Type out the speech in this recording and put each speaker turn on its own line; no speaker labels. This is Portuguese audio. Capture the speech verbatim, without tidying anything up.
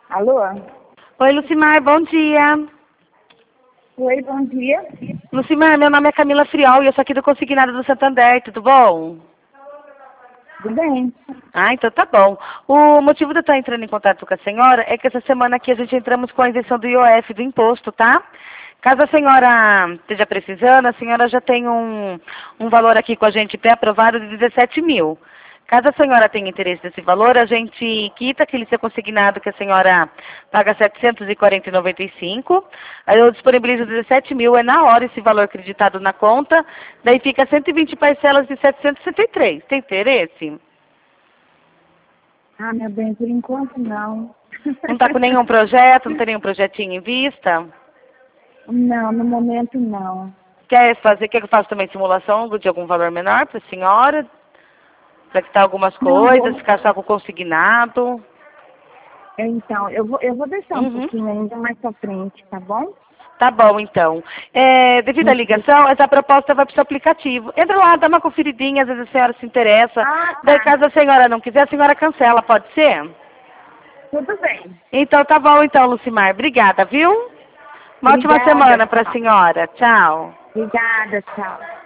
Alô?
Oi, Lucimar, bom dia.
Oi, bom dia.
Lucimar, meu nome é Camila Friol e eu sou aqui do Consignado do Santander, tudo bom?
Tudo bem?
Ah, então tá bom. O motivo de eu estar entrando em contato com a senhora é que essa semana aqui a gente entramos com a isenção do I O F, do imposto, tá? Caso a senhora esteja precisando, a senhora já tem um, um valor aqui com a gente pré-aprovado de dezessete mil. Caso a senhora tenha interesse nesse valor, a gente quita aquele seu consignado que a senhora paga setecentos e quarenta reais e noventa e cinco centavos. Aí eu disponibilizo dezessete mil, é na hora esse valor acreditado na conta. Daí fica cento e vinte parcelas de setecentos e sessenta e três. Tem interesse?
Ah, meu bem, por enquanto não.
Não está com nenhum projeto, não tem nenhum projetinho em vista?
Não, no momento não.
Quer fazer, quer que eu faça também simulação de algum valor menor para a senhora? Para quitar algumas
Não,
coisas,
vou...
ficar só com o consignado?
Então, eu vou, eu vou deixar um
Uhum.
pouquinho ainda mais pra frente, tá bom?
Tá bom, então. É, devido à ligação, essa proposta vai para o seu aplicativo. Entra lá, dá uma conferidinha, às vezes a senhora se interessa.
Ah,
Daí,
tá.
caso a senhora não quiser, a senhora cancela, pode ser?
Tudo bem.
Então, tá bom, então, Lucimar. Obrigada, viu? Uma ótima
Obrigada,
semana para a
tchau.
senhora. Tchau.
Obrigada, tchau.